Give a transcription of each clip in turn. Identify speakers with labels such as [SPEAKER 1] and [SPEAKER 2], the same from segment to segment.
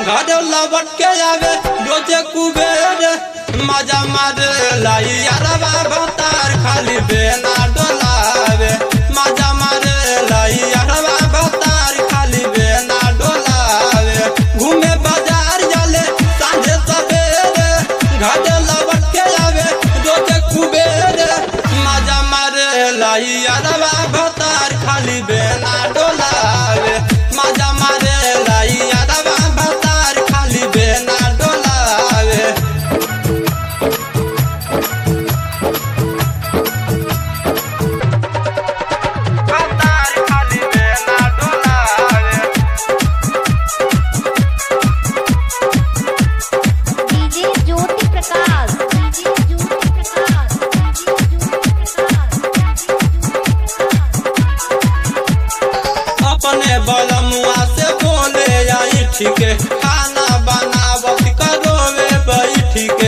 [SPEAKER 1] घर लौट के आवे रोजे कुबेर मजा मारे लाई यारवा भतार खाली बेना डोलावे मजा मारे लाई यारवा भतार खाली बेना डोलावे घूमे बाजार जाले सांझे सवेरे घर लौट के आवे रोजे कुबेर मजा मारे लाई यारवा भतार खाली बेना डोलावे मजा मारे लाई यारवा भतार खाली बेना डोलावे भतार खाली बेना डोलावे
[SPEAKER 2] डीजे ज्योति प्रकाश
[SPEAKER 1] अपने बलमुआ से बोले आई ठीक खाना बनावत करोवे बैठी के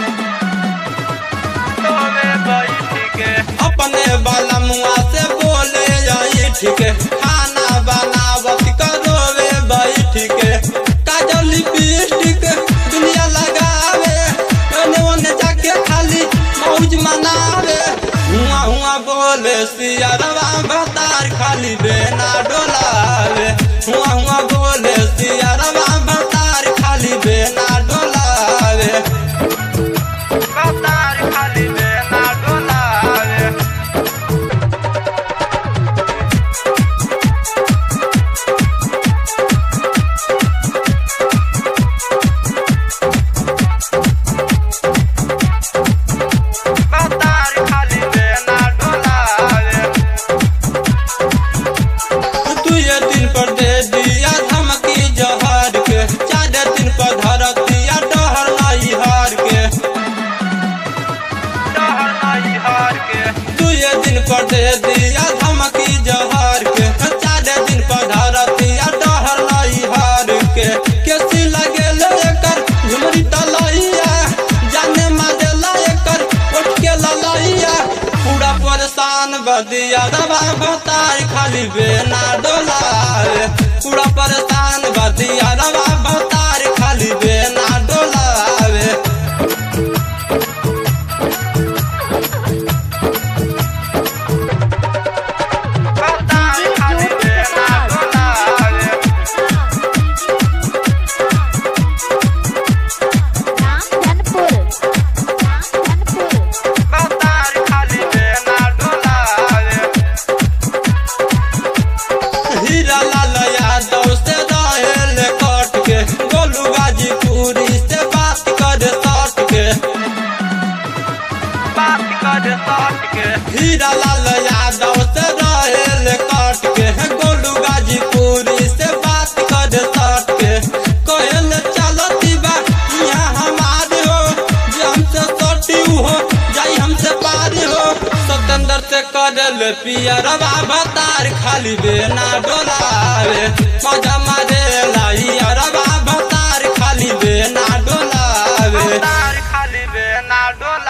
[SPEAKER 1] अपने बलमुआ से बोले आई ठीक खाना बनावत करोवे बैठी के काजल लिपस्टिक दुनिया लगावे ओने ओने जाके खाली मौज मनावे हुआ हुआ बोले सियारवा भतार खाली बेना डोलावे हुआ हुआ बोले सियारवा भतार खाली बेना डोलावे भतार खाली बेना डोलावे भतार खाली बेना डोलावे दुए दिन पर दे दिया धमकी जहर के 4 दिन पर धर दिया डहर नहीं हार के दुए दिन पर दे दिया धमकी जहर के 4 दिन पर धर दिया डहर नहीं हार के कैसी लगे लेकर झुमरी तलैया जाने मारेला एकर उठ के ललैया पूरा परेशान बदिया रवा भतार खाली बेना डोलावे पूरा परेशान बदिया रवा भतार खाली बेना डोलावे भतार खाली बेना डोलावे भतार खाली बेना डोलावे हीरा लाल यादव से रहेल कट के गोलू गाजीपुरी से बात करे सट के हीरा लाल यादव से रहेल कट के गोलू गाजीपुरी से बात करे सट के कहल चलती बा यहाँ हमारे हो जे हमसे सटी हो जाई हमसे पारी हो सतेंद्र से करल पियरवा भतार खाली बेना डोलावे मजा मारे लाई अरवा भतार खाली बेना डोलावे भतार खाली बेना डोलावे।